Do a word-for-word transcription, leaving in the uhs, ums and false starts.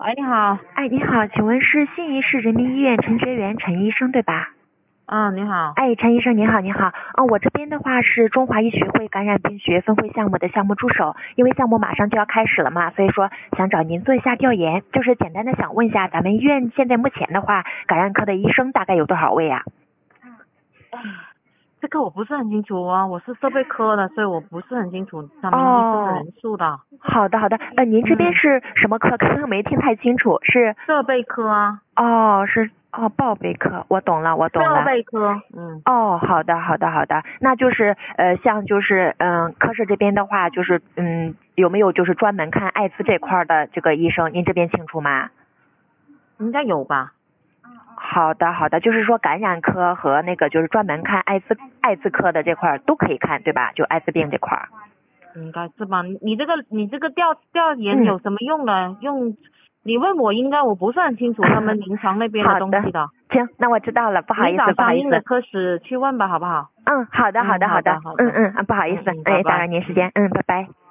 哎，你好。 哎，你好，请问是信义市人民医院陈觉元陈医生对吧？ 嗯，你好。 哎，陈医生你好，你好。嗯，我这边的话是中华医学会感染病学分会项目的项目助手，因为项目马上就要开始了嘛，所以说想找您做一下调研，就是简单的想问一下，咱们医院现在目前的话，感染科的医生大概有多少位啊？ 哎，这个我不是很清楚啊，我是设备科的，所以我不是很清楚他们医生的人数的。 哦，好的好的，呃，您这边是什么科？刚刚没听太清楚，是设备科啊。 哦，是哦，报备科，我懂了，我懂了。 设备科，嗯。 哦，好的，好的，好的，那就是呃，像就是嗯，科室这边的话，就是嗯，有没有就是专门看艾滋这块的这个医生？您这边清楚吗？ 应该有吧。 好的，好的，就是说感染科和那个就是专门看艾滋艾滋科的这块都可以看，对吧？就艾滋病这块。 应该是吧？你这个你这个调调研有什么用呢？嗯、用你问我，应该我不是很清楚他们临床那边的东西的。 行，那我知道了，不好意思， 你找不好意思。 相应的科室去问吧，好不好？ 嗯，好的，好的，好的，嗯嗯，不好意思，哎，打扰您时间，嗯，拜拜。